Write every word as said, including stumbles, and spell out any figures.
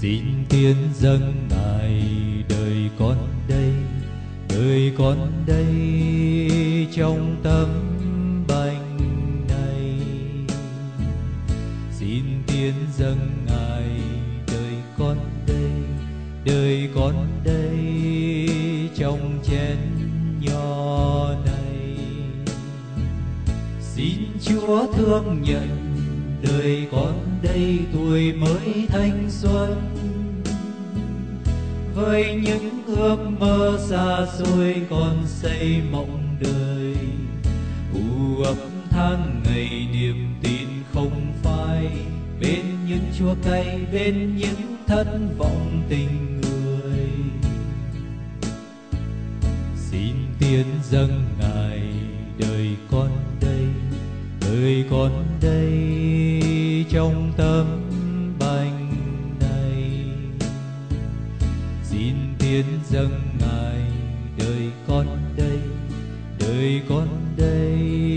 Xin tiến dâng Ngài đời con đây, đời con đây trong tấm bánh này. Xin tiến dâng Ngài đời con đây, đời con đây trong chén nho này. Xin Chúa thương nhận đời con đây tuổi mới thanh xuân, với những ước mơ xa xôi con xây mộng đời. U ấp tháng ngày niềm tin không phai, bên những chua cay, bên những thất vọng tình người. Xin tiến dâng Ngài đời con đây, đời con đây trong tấm bánh này. Xin tiến dâng Ngài đời con đây, đời con đây